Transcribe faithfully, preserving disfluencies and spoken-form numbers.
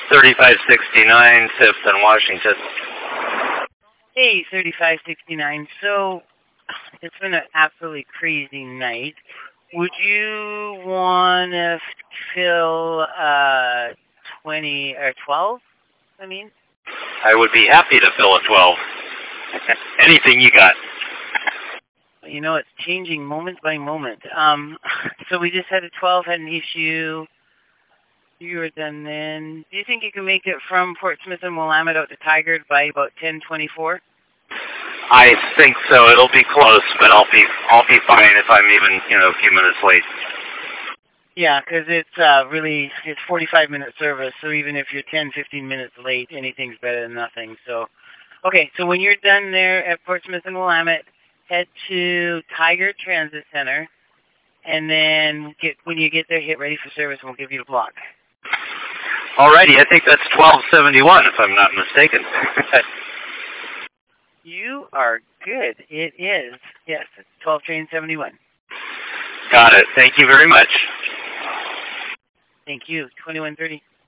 thirty-five sixty-nine, fifth and Washington. Hey, thirty-five sixty-nine. So, it's been an absolutely crazy night. Would you want to fill uh, twenty or twelve? I mean, I would be happy to fill a twelve. Anything you got? You know, it's changing moment by moment. Um, so we just had a twelve, had an issue. You were done then. Do you think you can make it from Portsmouth and Willamette out to Tigard by about ten twenty-four? I think so. It'll be close, but I'll be I'll be fine if I'm even you know a few minutes late. Yeah, because it's uh, really it's forty-five minute service. So even if you're ten, fifteen minutes late, anything's better than nothing. So, okay. So when you're done there at Portsmouth and Willamette, head to Tigard Transit Center, and then get when you get there, hit ready for service, and we'll give you the block. Alrighty, I think that's twelve seventy-one, if I'm not mistaken. You are good. It is. Yes, it's twelve train seventy-one. Got it. Thank you very much. Thank you. twenty-one thirty.